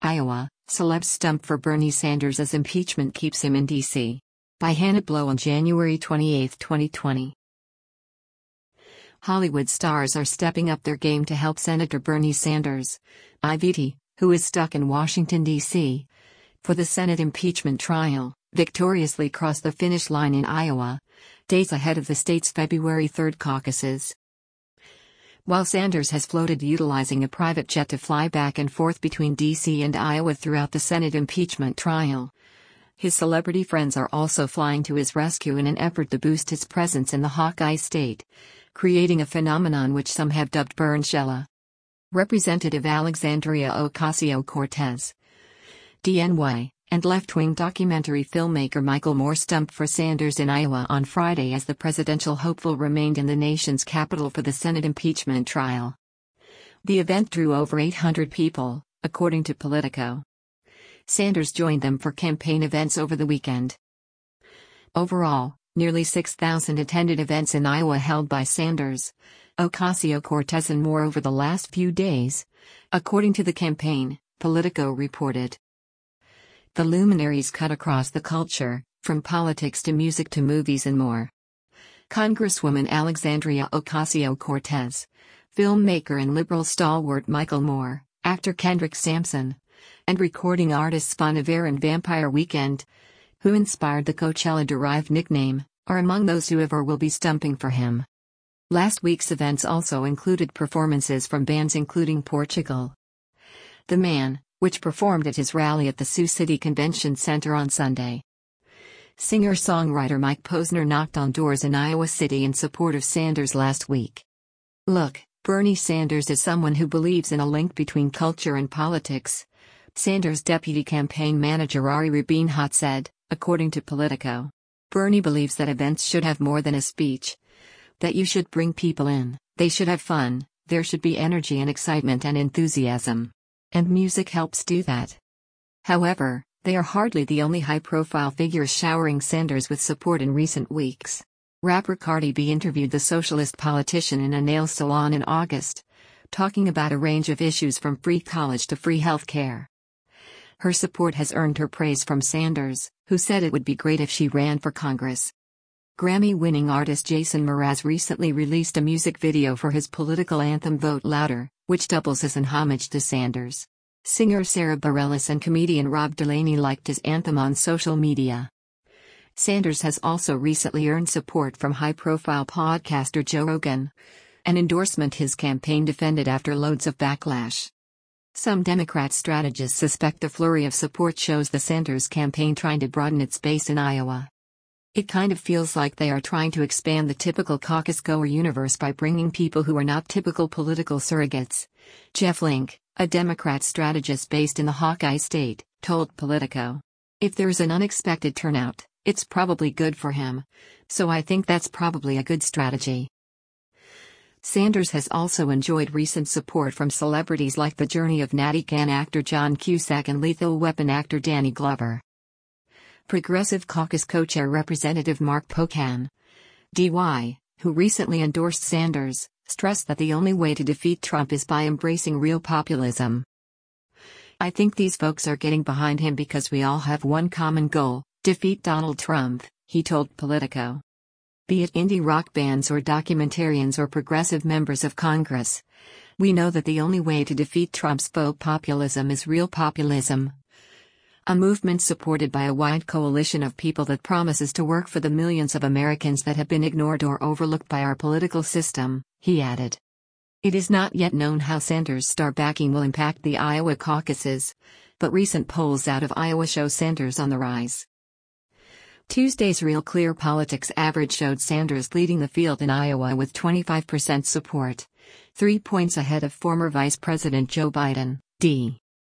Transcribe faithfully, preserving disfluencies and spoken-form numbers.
Iowa, celebs stump for Bernie Sanders as impeachment keeps him in D C. By Hannah Blow on January twenty-eighth, twenty twenty. Hollywood stars are stepping up their game to help Senator Bernie Sanders, I V T, who is stuck in Washington, D C, for the Senate impeachment trial, victoriously cross the finish line in Iowa, days ahead of the state's February third caucuses. While Sanders has floated utilizing a private jet to fly back and forth between D C and Iowa throughout the Senate impeachment trial, his celebrity friends are also flying to his rescue in an effort to boost his presence in the Hawkeye state, creating a phenomenon which some have dubbed Bernshella. Representative Alexandria Ocasio-Cortez, D N Y, and left-wing documentary filmmaker Michael Moore stumped for Sanders in Iowa on Friday as the presidential hopeful remained in the nation's capital for the Senate impeachment trial. The event drew over eight hundred people, according to Politico. Sanders joined them for campaign events over the weekend. Overall, nearly six thousand attended events in Iowa held by Sanders, Ocasio-Cortez and Moore over the last few days, according to the campaign, Politico reported. The luminaries cut across the culture, from politics to music to movies and more. Congresswoman Alexandria Ocasio-Cortez, filmmaker and liberal stalwart Michael Moore, actor Kendrick Sampson, and recording artists Bon Iver and Vampire Weekend, who inspired the Coachella-derived nickname, are among those who have or will be stumping for him. Last week's events also included performances from bands including Portugal the Man, which performed at his rally at the Sioux City Convention Center on Sunday. Singer-songwriter Mike Posner knocked on doors in Iowa City in support of Sanders last week. Look, Bernie Sanders is someone who believes in a link between culture and politics, Sanders' deputy campaign manager Ari Rubinhat said, according to Politico. Bernie believes that events should have more than a speech, that you should bring people in, they should have fun, there should be energy and excitement and enthusiasm. And music helps do that. However, they are hardly the only high-profile figures showering Sanders with support in recent weeks. Rapper Cardi B interviewed the socialist politician in a nail salon in August, talking about a range of issues from free college to free health care. Her support has earned her praise from Sanders, who said it would be great if she ran for Congress. Grammy-winning artist Jason Mraz recently released a music video for his political anthem Vote Louder, which doubles as an homage to Sanders. Singer Sarah Bareilles and comedian Rob Delaney liked his anthem on social media. Sanders has also recently earned support from high-profile podcaster Joe Rogan, an endorsement his campaign defended after loads of backlash. Some Democrat strategists suspect the flurry of support shows the Sanders campaign trying to broaden its base in Iowa. It kind of feels like they are trying to expand the typical caucus-goer universe by bringing people who are not typical political surrogates. Jeff Link, a Democrat strategist based in the Hawkeye state, told Politico. If there's an unexpected turnout, it's probably good for him, so I think that's probably a good strategy. Sanders has also enjoyed recent support from celebrities like The Journey of Natty Can actor John Cusack and Lethal Weapon actor Danny Glover. Progressive Caucus co-chair Representative Mark Pocan, D Y, who recently endorsed Sanders, stressed that the only way to defeat Trump is by embracing real populism. I think these folks are getting behind him because we all have one common goal, defeat Donald Trump, he told Politico. Be it indie rock bands or documentarians or progressive members of Congress, we know that the only way to defeat Trump's faux populism is real populism. A movement supported by a wide coalition of people that promises to work for the millions of Americans that have been ignored or overlooked by our political system, he added. It is not yet known how Sanders' star backing will impact the Iowa caucuses, but recent polls out of Iowa show Sanders on the rise. Tuesday's Real Clear Politics average showed Sanders leading the field in Iowa with twenty-five percent support, three points ahead of former Vice President Joe Biden, D.